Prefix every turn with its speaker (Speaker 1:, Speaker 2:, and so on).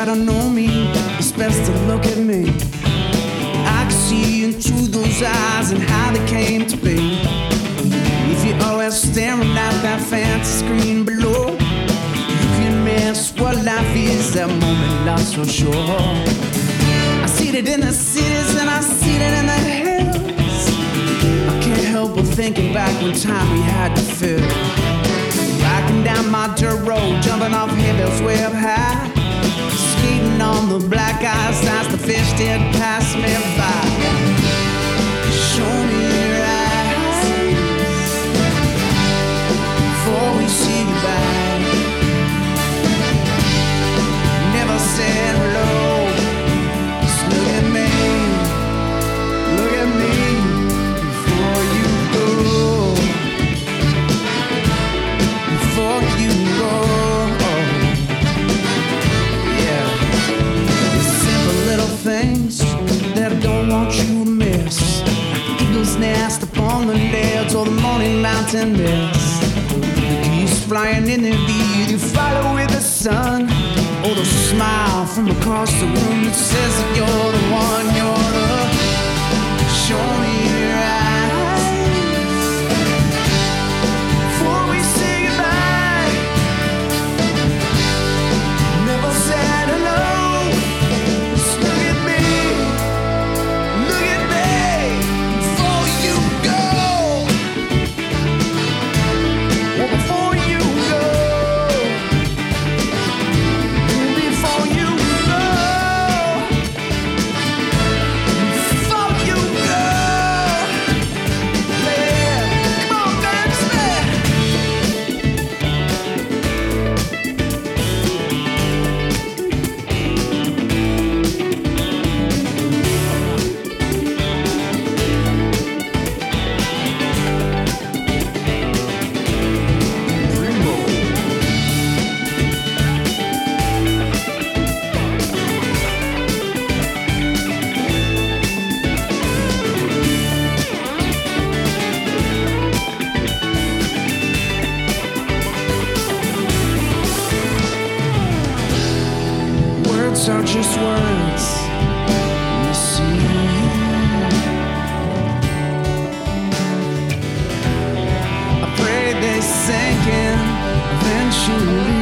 Speaker 1: try to know me, it's best to look at me. I can see into those eyes and how they came to be. If you're always staring at that fancy screen below, you can miss what life is, that moment not so sure. I see it in the cities and I see it in the hills. I can't help but thinking back when time we had to fill. Riding down my dirt road, jumping off hills way up high, skating on the black ice as the fish did pass me by. Show me your eyes before we say goodbye. Never said hello. Just look at me before you go. Before you go. Yeah. The simple little things that I don't want you to miss. The eagle's nest upon the ledge, or the morning mountain mist. The geese flying in the air, you follow with the sun. Or the smile from across the room that says that you're the one, you're the. Show me your eyes before we say goodbye. Never said hello. Just look at me before you go. Well, before you go. Before you go. Before you go. Yeah. Come on, dance there. Words are just words, you see. I pray they sink in eventually.